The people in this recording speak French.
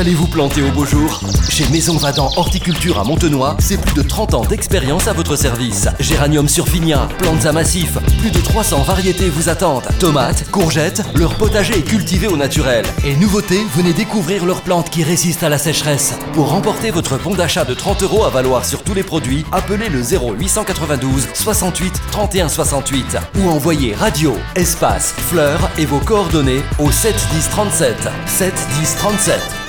qu'allez-vous planter au beau jour? Chez Maison Vadant Horticulture à Montenoy, c'est plus de 30 ans d'expérience à votre service. Géranium surfinia, plantes à massif, plus de 300 variétés vous attendent. Tomates, courgettes, leur potager est cultivé au naturel. Et nouveauté, venez découvrir leurs plantes qui résistent à la sécheresse. Pour remporter votre bon d'achat de 30 € à valoir sur tous les produits, appelez le 0892 68 31 68 ou envoyez radio, espace, fleurs et vos coordonnées au 7 10 37. 7 10 37.